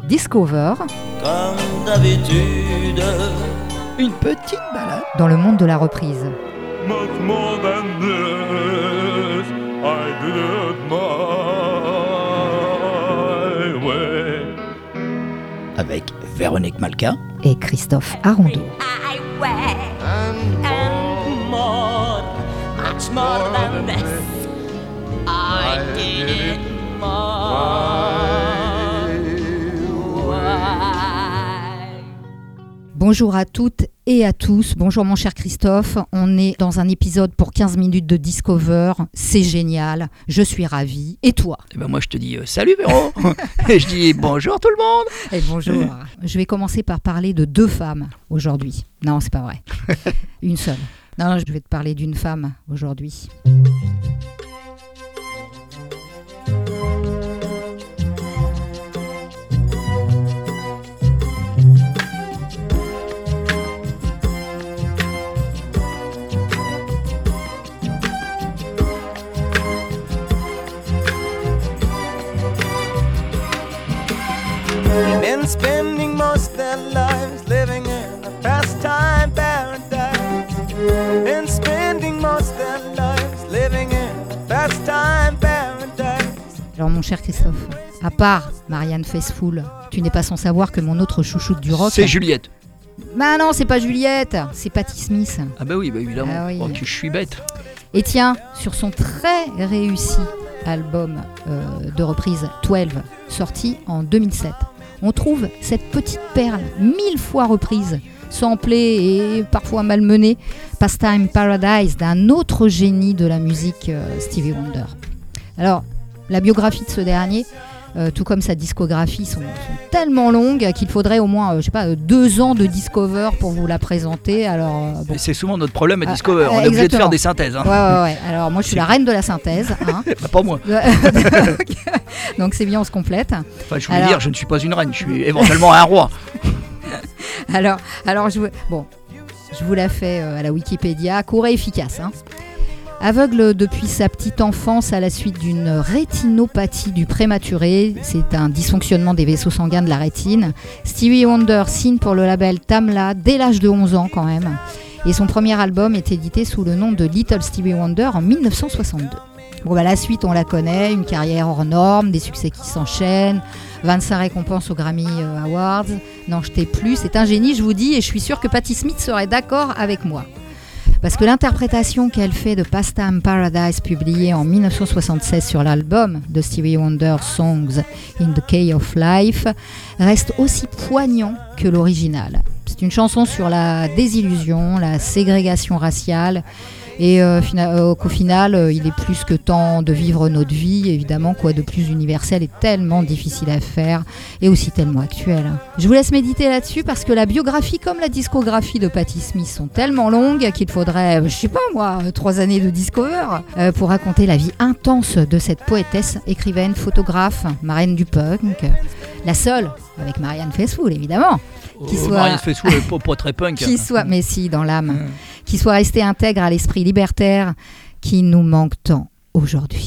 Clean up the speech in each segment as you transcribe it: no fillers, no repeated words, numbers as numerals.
Discover. Comme d'habitude. Une petite balade dans le monde de la reprise. Much more than this, I did it my way. avec Véronique Malka Et Christophe Arondeau. And more, much more than this, I did it Bonjour à toutes et à tous. Bonjour mon cher Christophe. On est dans un épisode pour 15 minutes de Discover. C'est génial. Je suis ravie. Et toi ? Eh ben moi je te dis salut Véro et je dis bonjour tout le monde. Et bonjour. Je vais commencer par parler de 2 femmes aujourd'hui. Non, c'est pas vrai. Une seule. Non, je vais te parler d'une femme aujourd'hui. Been spending most their lives living in a pastime paradise. Been spending most their lives living in a pastime paradise. Alors mon cher Christophe, à part Marianne Faithfull, tu n'es pas sans savoir que mon autre chouchoute du rock... C'est Juliette. Bah non, c'est pas Juliette, c'est Patti Smith. Ah bah oui, bah évidemment. Ah oui. Oh, que je suis bête. Et tiens, sur son très réussi album de reprise 12, sorti en 2007, on trouve cette petite perle 1000 fois reprise, samplée et parfois malmenée, Pastime Paradise, d'un autre génie de la musique, Stevie Wonder. Alors, la biographie de ce dernier, tout comme sa discographie, sont tellement longues qu'il faudrait au moins 2 ans de Discover pour vous la présenter. Alors, bon. Mais c'est souvent notre problème à Discover. On est obligé de faire des synthèses. Hein. Ouais. Alors moi je suis la reine de la synthèse. Hein. Bah, pas moi. Donc c'est bien, on se complète. Enfin, je voulais dire, je ne suis pas une reine, je suis éventuellement un roi. Alors je vous la fais à la Wikipédia, court et efficace. Hein. Aveugle depuis sa petite enfance à la suite d'une rétinopathie du prématuré, c'est un dysfonctionnement des vaisseaux sanguins de la rétine, Stevie Wonder signe pour le label Tamla dès l'âge de 11 ans quand même. Et son premier album est édité sous le nom de Little Stevie Wonder en 1962. Bon, la suite, on la connaît, une carrière hors norme, des succès qui s'enchaînent, 25 récompenses aux Grammy Awards, n'en jetez plus, c'est un génie, je vous dis, et je suis sûre que Patti Smith serait d'accord avec moi. Parce que l'interprétation qu'elle fait de Pastime Paradise, publiée en 1976 sur l'album de Stevie Wonder, Songs in the Key of Life, reste aussi poignant que l'original. C'est une chanson sur la désillusion, la ségrégation raciale, et qu'au final, il est plus que temps de vivre notre vie, évidemment, quoi de plus universel et tellement difficile à faire, et aussi tellement actuel. Je vous laisse méditer là-dessus, parce que la biographie comme la discographie de Patti Smith sont tellement longues qu'il faudrait, 3 années de Discover pour raconter la vie intense de cette poétesse, écrivaine, photographe, marraine du punk, la seule, avec Marianne Faithfull évidemment, Marianne Faithfull n'est pas très punk. Qui soit, mais si, dans l'âme, qui soit restée intègre à l'esprit libertaire qui nous manque tant aujourd'hui.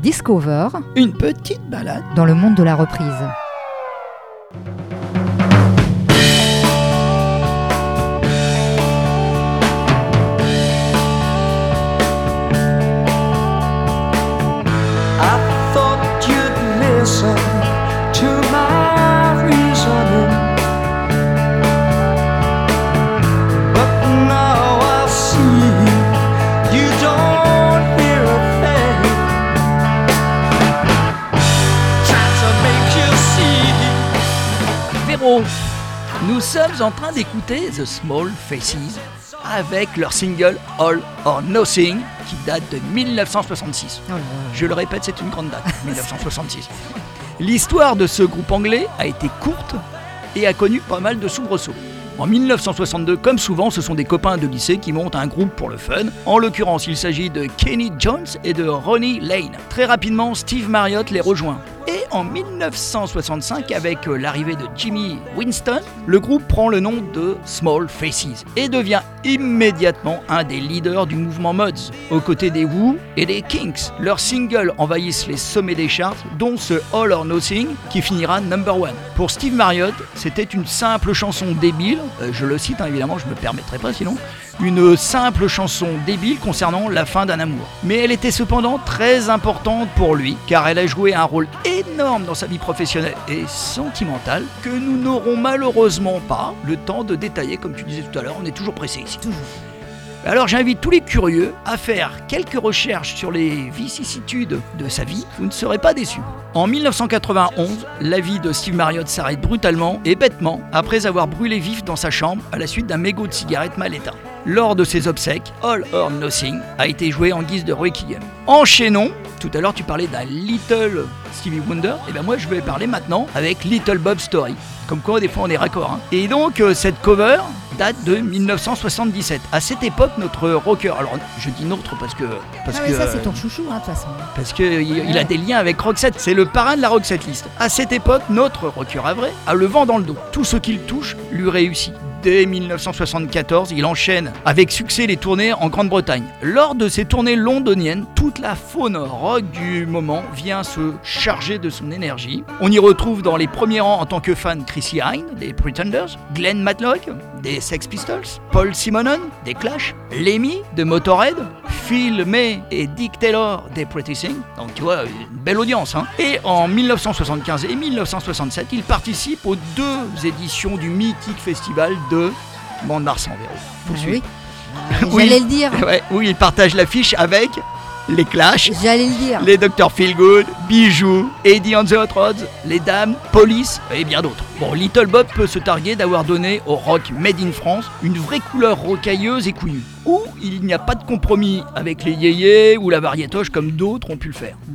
Discover, Une petite balade. dans le monde de la reprise. I thought you'd listen to my reasoning, but now I see you don't hear a thing. Try to make you see. Véro, nous sommes en train d'écouter The Small Faces avec leur single All or Nothing qui date de 1966. Oh là là. Je le répète, c'est une grande date, 1966. L'histoire de ce groupe anglais a été courte et a connu pas mal de soubresauts. En 1962, comme souvent, ce sont des copains de lycée qui montent un groupe pour le fun. En l'occurrence, il s'agit de Kenny Jones et de Ronnie Lane. Très rapidement, Steve Marriott les rejoint. Et en 1965, avec l'arrivée de Jimmy Winston, le groupe prend le nom de Small Faces et devient immédiatement un des leaders du mouvement Mods, aux côtés des Who et des Kinks. Leurs singles envahissent les sommets des charts, dont ce All or Nothing qui finira number 1. Pour Steve Marriott, c'était une simple chanson débile, je le cite évidemment, je me permettrai pas sinon, une simple chanson débile concernant la fin d'un amour. Mais elle était cependant très importante pour lui, car elle a joué un rôle énorme dans sa vie professionnelle et sentimentale que nous n'aurons malheureusement pas le temps de détailler, comme tu disais tout à l'heure, on est toujours pressé ici. Toujours. Alors j'invite tous les curieux à faire quelques recherches sur les vicissitudes de sa vie, vous ne serez pas déçus. En 1991, la vie de Steve Marriott s'arrête brutalement et bêtement après avoir brûlé vif dans sa chambre à la suite d'un mégot de cigarette mal éteint. Lors de ses obsèques, All or Nothing a été joué en guise de requiem. Enchaînons, tout à l'heure tu parlais d'un Little Stevie Wonder, et ben moi je vais parler maintenant avec Little Bob Story. Comme quoi des fois on est raccord. Hein. Et donc cette cover date de 1977. À cette époque, notre rocker, alors je dis notre parce que Ça, c'est ton chouchou, hein, de toute façon. parce que il a des liens avec Roxette, c'est le parrain de la Roxette List. À cette époque, notre rocker à vrai a le vent dans le dos. Tout ce qu'il touche lui réussit. Dès 1974, il enchaîne avec succès les tournées en Grande-Bretagne. Lors de ces tournées londoniennes, toute la faune rock du moment vient se charger de son énergie. On y retrouve dans les premiers rangs en tant que fan Chrissy Hynde des Pretenders, Glenn Matlock des Sex Pistols, Paul Simonon des Clash, Lemmy de Motorhead, Phil May et Dick Taylor des Pretty Things. Donc tu vois, une belle audience. Hein. Et en 1975 et 1967, il participe aux 2 éditions du mythique festival de Mont-de-Marsan, Véro. Faut suivre. Oui. Oui. J'allais le dire. Ouais, où il partage l'affiche avec les Clash, J'allais le dire. les Dr Feelgood, Bijou, Eddie and the Hot Rods, les Dames, Police et bien d'autres. Bon, Little Bob peut se targuer d'avoir donné au rock Made in France une vraie couleur rocailleuse et couillue, où il n'y a pas de compromis avec les yéyés ou la variétoche comme d'autres ont pu le faire.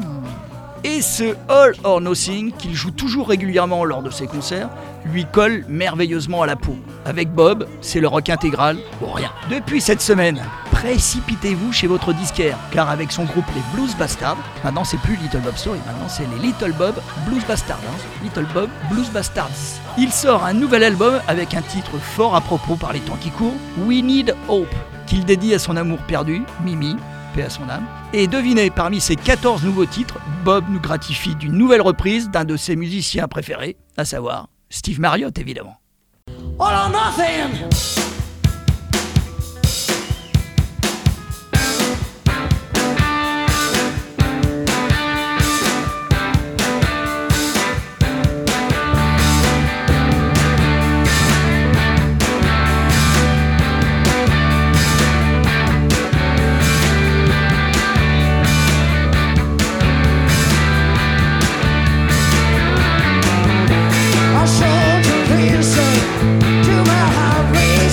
Et ce All or Nothing, qu'il joue toujours régulièrement lors de ses concerts, lui colle merveilleusement à la peau. Avec Bob, c'est le rock intégral ou rien. Depuis cette semaine, précipitez-vous chez votre disquaire, car avec son groupe les Blues Bastards, maintenant c'est plus Little Bob Story, maintenant c'est les Little Bob Blues Bastards. Little Bob Blues Bastards. Il sort un nouvel album avec un titre fort à propos par les temps qui courent, We Need Hope, qu'il dédie à son amour perdu, Mimi, paix à son âme. Et devinez, parmi ces 14 nouveaux titres, Bob nous gratifie d'une nouvelle reprise d'un de ses musiciens préférés, à savoir Steve Marriott évidemment. All or nothing. I showed to listen to my heart racing.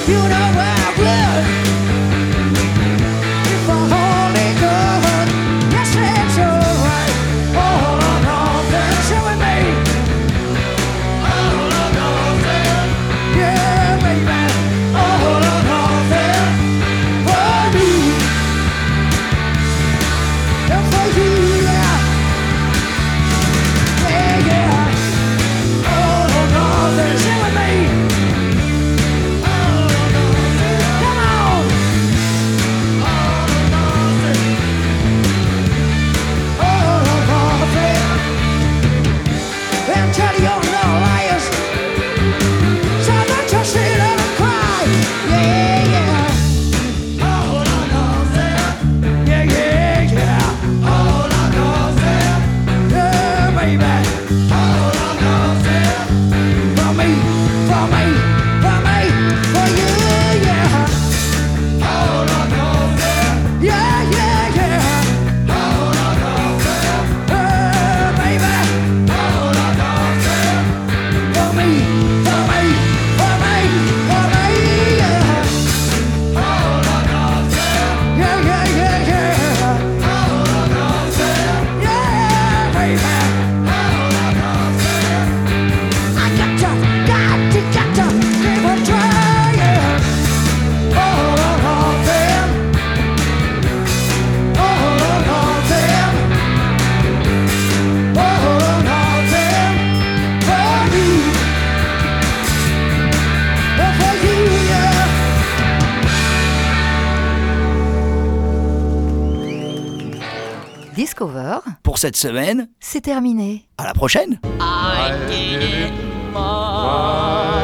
You know I would if I only could. Yes, it's alright. All or nothing, say with me. All or nothing, yeah, baby. All or nothing for you and for you, yeah, yeah, yeah. All or nothing, say with me. Discover, Pour cette semaine, c'est terminé. à la prochaine. I did it my